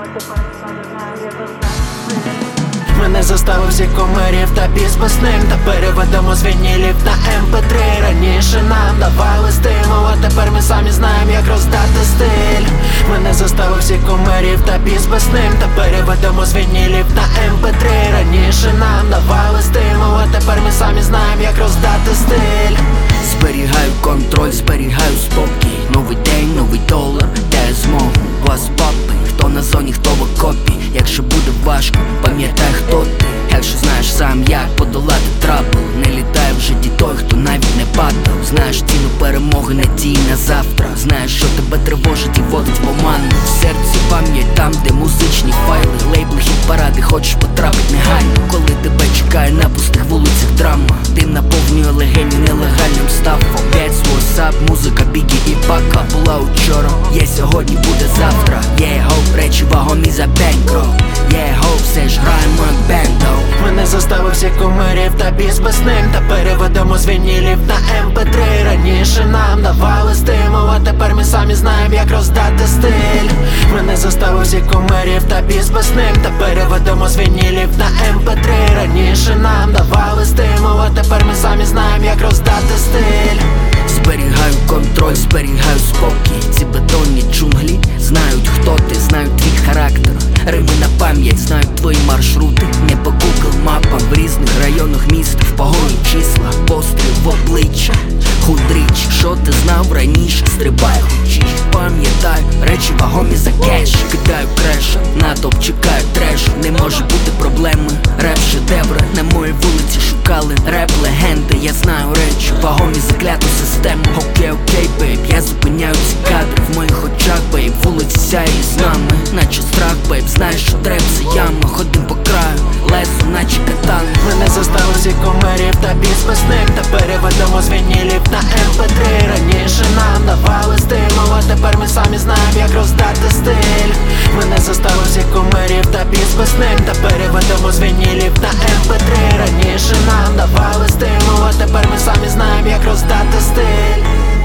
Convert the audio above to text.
Мене заставив зі кумирів та підписним, та переведемо з вінілів на MP3. Раніше нам давали стимул, а тепер ми самі знаємо, як роздати стиль. Мене заставив зі кумирів та підписним, та переведемо з вінілів на MP3. Раніше нам давали стимул, а тепер ми самі знаємо, як роздати стиль. Зберігаю контроль, зберігаю спокій. Новий день, новий долар, де я змогу вас папи. Хто на зоні, хто в окопі. Якщо буде важко, пам'ятай, хто ти. Якщо знаєш сам, як подолати трабл. Не літає в житті той, хто навіть не падав. Знаєш ціну перемоги, надії на завтра. Знаєш, що тебе тривожить і водить в оману. В серці пам'ять там, де музичні файли. Лейбли, хіт-паради, хочеш потрапить негайно. Коли тебе чекає на пустих вулицях драма. Дим наповнює легені нелегальним ставом. 5 WhatsApp, музика, бігі і пака. Була учора, є сьогодні, буде завтра. Hope, речі вагомі за бенкро. Hope, все ж граємо як бендо. Мене заставив зі кумирів та підписним, та переведемо з вінілів на MP3. Раніше нам давали стимул, а тепер ми самі знаємо, як роздати стиль. Мене заставив зі кумирів та підписним, та переведемо з вінілів на MP3. Раніше нам давали стимул, а тепер ми самі знаємо, як роздати стиль. Зберігаю контроль, зберігаю спокій. Ці бетонні джунглі знають, хто ти, знають твій характер. Рими на пам'ять, знають твої маршрути. Не по Google мапам, в різних районах міста. В погоні числа, постріл в обличчя. Худріч, що ти знав раніше, стрибай хочеш. Пам'ятай, речі вагомі за кеш. Кидаю креш, натовп чекаю трешу. Не може бути проблеми, реп-шедеври. На моїй вулиці шукали реп-легенди. Я знаю речі, вагомі за кляту систему. Окей, бейб, я зупиняю ці кадри. В моїх очах, бейб, вулиці сяє з нами. Наче страх, бейб, знаєш, що треп це яма. Ходим по краю, лесу, наче катан. Мене заставив зі кумирів та підписним, та переведемо з вінілів на MP3. Раніше нам давали стимул, а тепер ми самі знаємо, як роздати стиль. Мене заставив зі кумирів та підписним, та переведемо з вінілів на MP3. Раніше нам давали стимул, а тепер ми самі знаємо, як роздати стиль.